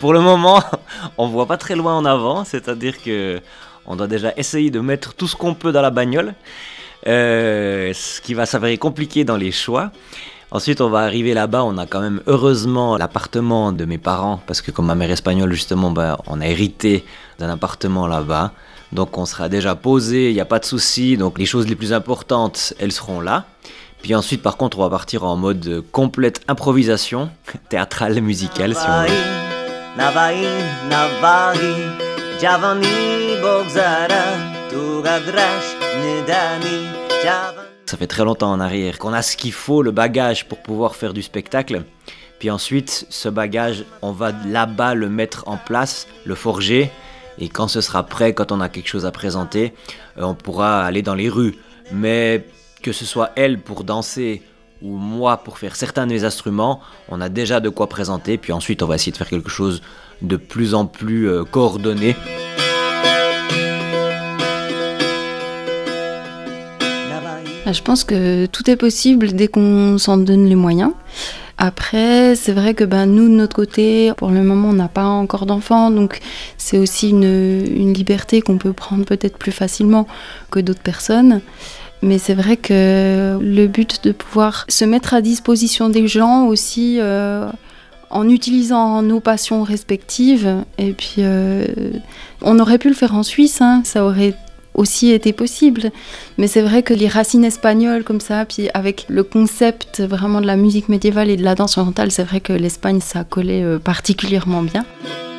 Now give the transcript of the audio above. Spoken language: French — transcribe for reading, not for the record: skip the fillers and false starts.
pour le moment, on voit pas très loin en avant, c'est-à-dire que on doit déjà essayer de mettre tout ce qu'on peut dans la bagnole, ce qui va s'avérer compliqué dans les choix. Ensuite, on va arriver là-bas, on a quand même heureusement l'appartement de mes parents, parce que comme ma mère est espagnole, justement, on a hérité d'un appartement là-bas. Donc on sera déjà posé, il n'y a pas de souci, donc les choses les plus importantes, elles seront là. Puis ensuite, par contre, on va partir en mode complète improvisation, théâtrale, musicale, si on veut. Ça fait très longtemps en arrière qu'on a ce qu'il faut, le bagage pour pouvoir faire du spectacle. Puis ensuite, ce bagage, on va là-bas le mettre en place, le forger. Et quand ce sera prêt, quand on a quelque chose à présenter, on pourra aller dans les rues. Mais que ce soit elle pour danser ou moi pour faire certains de mes instruments, on a déjà de quoi présenter. Puis ensuite, on va essayer de faire quelque chose de plus en plus coordonné. Je pense que tout est possible dès qu'on s'en donne les moyens. Après, c'est vrai que nous, de notre côté, pour le moment, on n'a pas encore d'enfants, donc c'est aussi une liberté qu'on peut prendre peut-être plus facilement que d'autres personnes. Mais c'est vrai que le but de pouvoir se mettre à disposition des gens aussi, en utilisant nos passions respectives, et puis on aurait pu le faire en Suisse, ça aurait aussi été possible, mais c'est vrai que les racines espagnoles comme ça, puis avec le concept vraiment de la musique médiévale et de la danse orientale, c'est vrai que l'Espagne ça collait particulièrement bien.